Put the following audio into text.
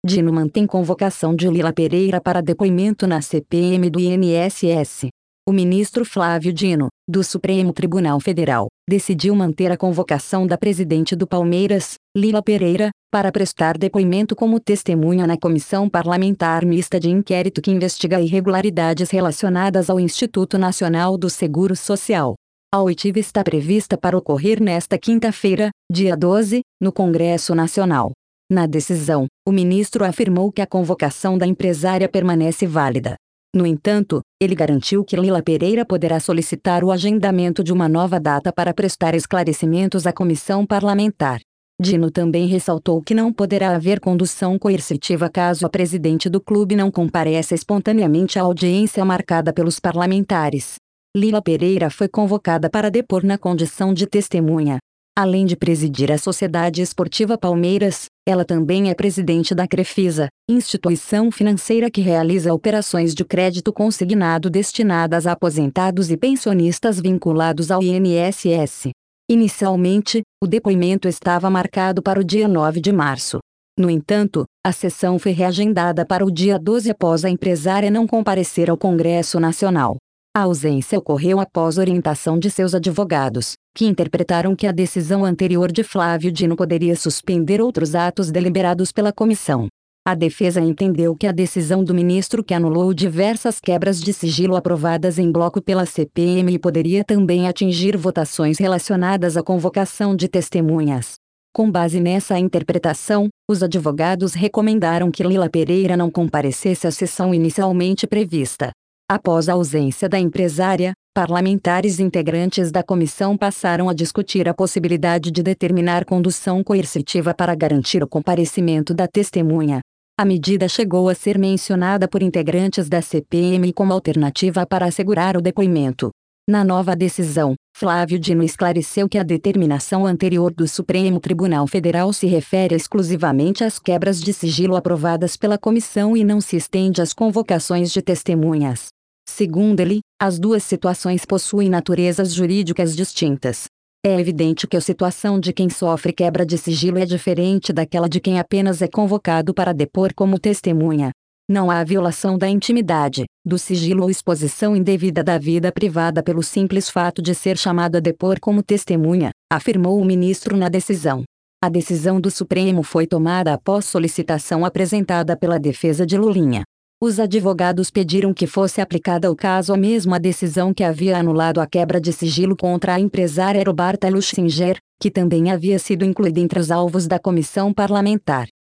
Dino mantém convocação de Lila Pereira para depoimento na CPM do INSS. O ministro Flávio Dino, do Supremo Tribunal Federal, decidiu manter a convocação da presidente do Palmeiras, Lila Pereira, para prestar depoimento como testemunha na Comissão Parlamentar Mista de Inquérito que investiga irregularidades relacionadas ao Instituto Nacional do Seguro Social. A oitiva está prevista para ocorrer nesta quinta-feira, dia 12, no Congresso Nacional. Na decisão, o ministro afirmou que a convocação da empresária permanece válida. No entanto, ele garantiu que Lila Pereira poderá solicitar o agendamento de uma nova data para prestar esclarecimentos à comissão parlamentar. Dino também ressaltou que não poderá haver condução coercitiva caso a presidente do clube não compareça espontaneamente à audiência marcada pelos parlamentares. Lila Pereira foi convocada para depor na condição de testemunha. Além de presidir a Sociedade Esportiva Palmeiras, ela também é presidente da Crefisa, instituição financeira que realiza operações de crédito consignado destinadas a aposentados e pensionistas vinculados ao INSS. Inicialmente, o depoimento estava marcado para o dia 9 de março. No entanto, a sessão foi reagendada para o dia 12 após a empresária não comparecer ao Congresso Nacional. A ausência ocorreu após orientação de seus advogados, que interpretaram que a decisão anterior de Flávio Dino poderia suspender outros atos deliberados pela comissão. A defesa entendeu que a decisão do ministro que anulou diversas quebras de sigilo aprovadas em bloco pela CPMI poderia também atingir votações relacionadas à convocação de testemunhas. Com base nessa interpretação, os advogados recomendaram que Lila Pereira não comparecesse à sessão inicialmente prevista. Após a ausência da empresária, parlamentares integrantes da comissão passaram a discutir a possibilidade de determinar condução coercitiva para garantir o comparecimento da testemunha. A medida chegou a ser mencionada por integrantes da CPMI como alternativa para assegurar o depoimento. Na nova decisão, Flávio Dino esclareceu que a determinação anterior do Supremo Tribunal Federal se refere exclusivamente às quebras de sigilo aprovadas pela comissão e não se estende às convocações de testemunhas. Segundo ele, as duas situações possuem naturezas jurídicas distintas. É evidente que a situação de quem sofre quebra de sigilo é diferente daquela de quem apenas é convocado para depor como testemunha. Não há violação da intimidade, do sigilo ou exposição indevida da vida privada pelo simples fato de ser chamado a depor como testemunha, afirmou o ministro na decisão. A decisão do Supremo foi tomada após solicitação apresentada pela defesa de Lulinha. Os advogados pediram que fosse aplicada ao caso a mesma decisão que havia anulado a quebra de sigilo contra a empresária Roberta Luchinger, que também havia sido incluída entre os alvos da comissão parlamentar.